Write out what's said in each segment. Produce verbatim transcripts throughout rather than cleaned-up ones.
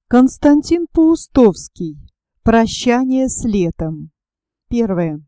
Константин Паустовский. Прощание с летом. Первое.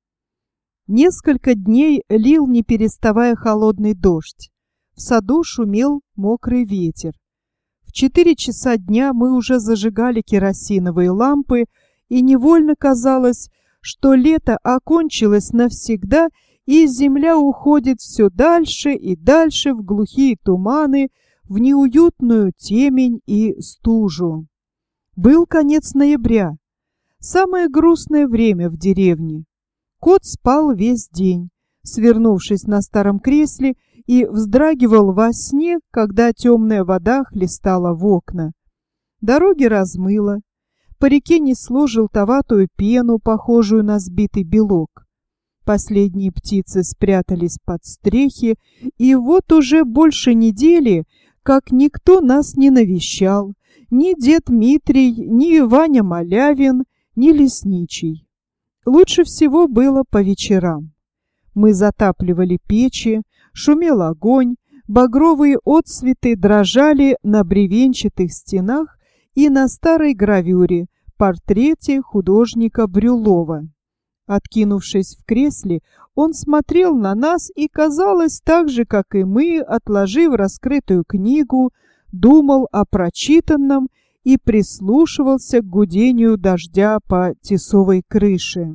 Несколько дней лил, не переставая, холодный дождь. В саду шумел мокрый ветер. В четыре часа дня мы уже зажигали керосиновые лампы, и невольно казалось, что лето окончилось навсегда, и земля уходит все дальше и дальше в глухие туманы, в неуютную темень и стужу. Был конец ноября, самое грустное время в деревне. Кот спал весь день, свернувшись на старом кресле, и вздрагивал во сне, когда темная вода хлестала в окна. Дороги размыло, по реке несло желтоватую пену, похожую на сбитый белок. Последние птицы спрятались под стрехи, и вот уже больше недели, как никто нас не навещал, ни дед Митрий, ни Ваня Малявин, ни лесничий. Лучше всего было по вечерам. Мы затапливали печи, шумел огонь, багровые отсветы дрожали на бревенчатых стенах и на старой гравюре, портрете художника Брюлова. Откинувшись в кресле, он смотрел на нас и, казалось, так же, как и мы, отложив раскрытую книгу, думал о прочитанном и прислушивался к гудению дождя по тесовой крыше.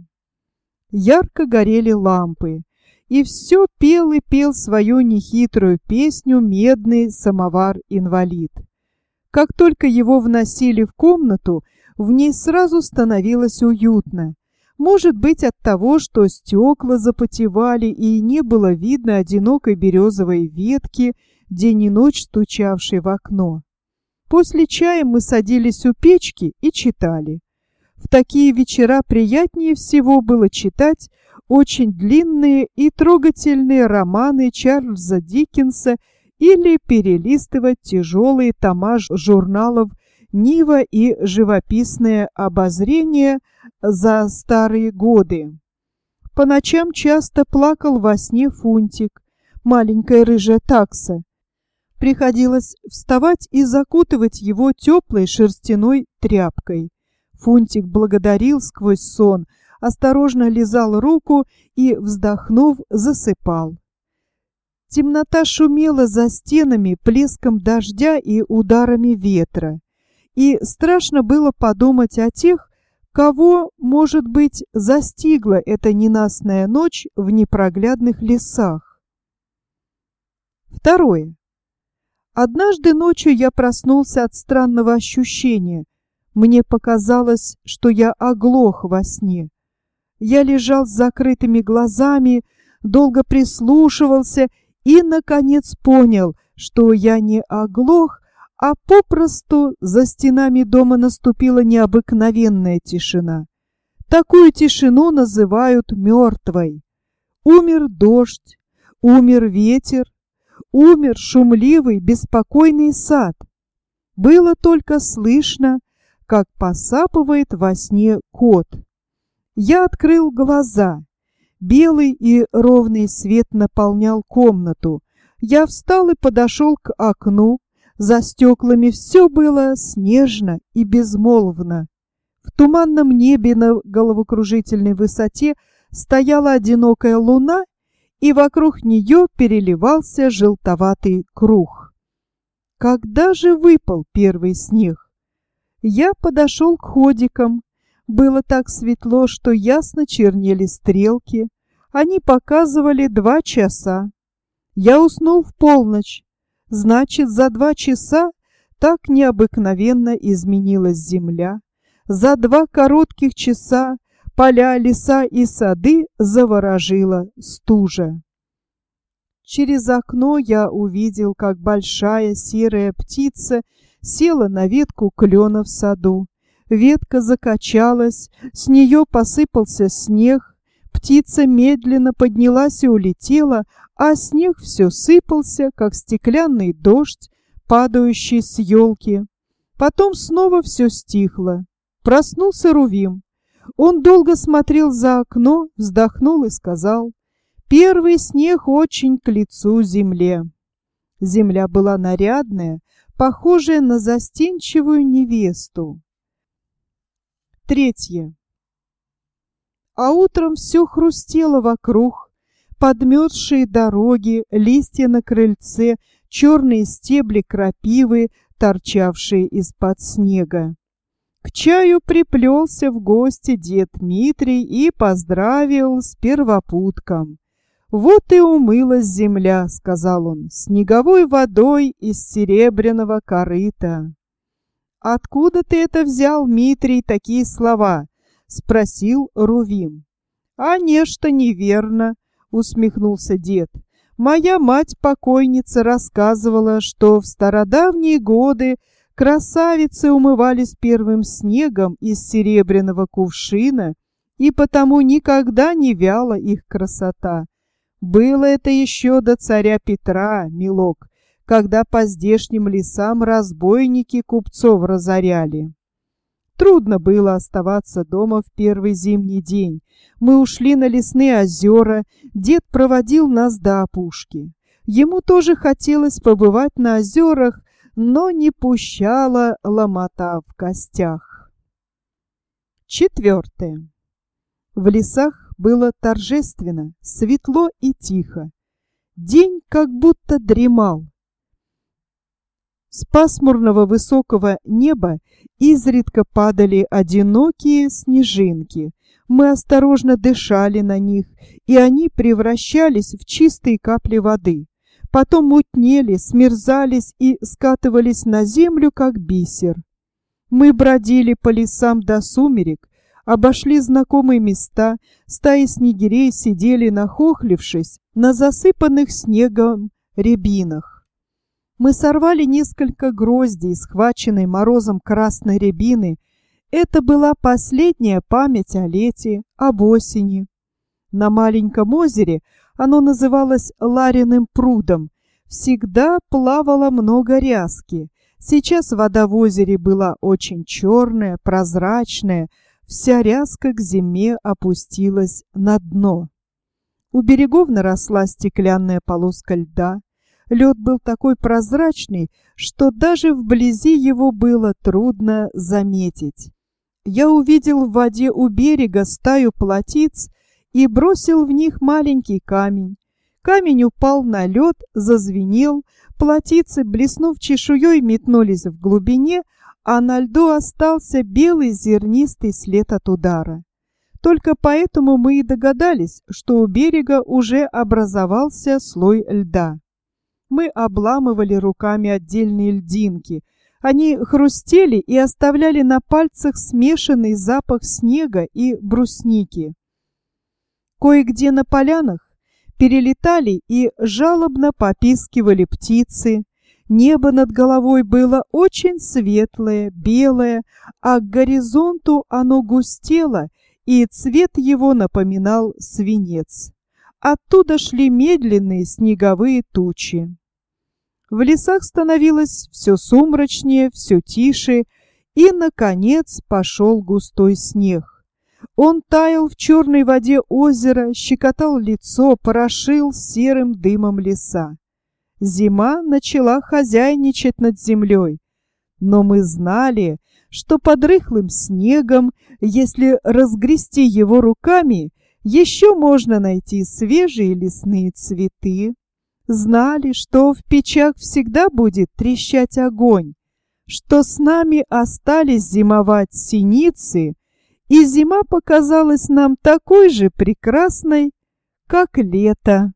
Ярко горели лампы, и все пел и пел свою нехитрую песню медный самовар-инвалид. Как только его вносили в комнату, в ней сразу становилось уютно. Может быть, от того, что стекла запотевали и не было видно одинокой березовой ветки, день и ночь стучавшей в окно. После чая мы садились у печки и читали. В такие вечера приятнее всего было читать очень длинные и трогательные романы Чарльза Диккенса или перелистывать тяжелые тома журналов «Нива» и «Живописное обозрение» за старые годы. По ночам часто плакал во сне Фунтик, маленькая рыжая такса. Приходилось вставать и закутывать его теплой шерстяной тряпкой. Фунтик благодарил сквозь сон, осторожно лизал руку и, вздохнув, засыпал. Темнота шумела за стенами плеском дождя и ударами ветра. И страшно было подумать о тех, кого, может быть, застигла эта ненастная ночь в непроглядных лесах. Второе. Однажды ночью я проснулся от странного ощущения. Мне показалось, что я оглох во сне. Я лежал с закрытыми глазами, долго прислушивался и, наконец, понял, что я не оглох, а попросту за стенами дома наступила необыкновенная тишина. Такую тишину называют мертвой. Умер дождь, умер ветер, умер шумливый, беспокойный сад. Было только слышно, как посапывает во сне кот. Я открыл глаза. Белый и ровный свет наполнял комнату. Я встал и подошел к окну. За стеклами все было снежно и безмолвно. В туманном небе на головокружительной высоте стояла одинокая луна, и вокруг нее переливался желтоватый круг. Когда же выпал первый снег? Я подошел к ходикам. Было так светло, что ясно чернели стрелки. Они показывали два часа. Я уснул в полночь. Значит, за два часа так необыкновенно изменилась земля. За два коротких часа поля, леса и сады заворожила стужа. Через окно я увидел, как большая серая птица села на ветку клена в саду. Ветка закачалась, с нее посыпался снег. Птица медленно поднялась и улетела, а снег все сыпался, как стеклянный дождь, падающий с елки. Потом снова все стихло. Проснулся Рувим. Он долго смотрел за окно, вздохнул и сказал: «Первый снег очень к лицу земле». Земля была нарядная, похожая на застенчивую невесту. Третье. А утром все хрустело вокруг, подмерзшие дороги, листья на крыльце, черные стебли крапивы, торчавшие из-под снега. К чаю приплелся в гости дед Дмитрий и поздравил с первопутком. «Вот и умылась земля», — сказал он, — «снеговой водой из серебряного корыта». «Откуда ты это взял, Митрий, такие слова?» — спросил Рувим. «А нечто неверно», — усмехнулся дед. «Моя мать-покойница рассказывала, что в стародавние годы красавицы умывались первым снегом из серебряного кувшина, и потому никогда не вяла их красота. Было это еще до царя Петра, милок, когда по здешним лесам разбойники купцов разоряли. Трудно было оставаться дома в первый зимний день. Мы ушли на лесные озера, дед проводил нас до опушки. Ему тоже хотелось побывать на озерах, но не пущала ломота в костях. Четвертое. В лесах было торжественно, светло и тихо. День как будто дремал. С пасмурного высокого неба изредка падали одинокие снежинки. Мы осторожно дышали на них, и они превращались в чистые капли воды. Потом мутнели, смерзались и скатывались на землю, как бисер. Мы бродили по лесам до сумерек, обошли знакомые места, стаи снегирей сидели, нахохлившись, на засыпанных снегом рябинах. Мы сорвали несколько гроздей, схваченной морозом красной рябины. Это была последняя память о лете, об осени. На маленьком озере, оно называлось Лариным прудом, всегда плавало много ряски. Сейчас вода в озере была очень черная, прозрачная, вся ряска к зиме опустилась на дно. У берегов наросла стеклянная полоска льда. Лед был такой прозрачный, что даже вблизи его было трудно заметить. Я увидел в воде у берега стаю плотиц и бросил в них маленький камень. Камень упал на лед, зазвенел, плотицы, блеснув чешуей, метнулись в глубине, а на льду остался белый зернистый след от удара. Только поэтому мы и догадались, что у берега уже образовался слой льда. Мы обламывали руками отдельные льдинки. Они хрустели и оставляли на пальцах смешанный запах снега и брусники. Кое-где на полянах перелетали и жалобно попискивали птицы. Небо над головой было очень светлое, белое, а к горизонту оно густело, и цвет его напоминал свинец. Оттуда шли медленные снеговые тучи. В лесах становилось все сумрачнее, все тише, и, наконец, пошел густой снег. Он таял в черной воде озера, щекотал лицо, порошил серым дымом леса. Зима начала хозяйничать над землей, но мы знали, что под рыхлым снегом, если разгрести его руками, еще можно найти свежие лесные цветы. Знали, что в печах всегда будет трещать огонь, что с нами остались зимовать синицы, и зима показалась нам такой же прекрасной, как лето.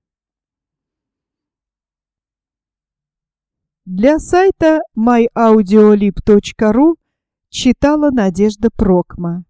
Для сайта май аудиолиб точка ру читала Надежда Прокма.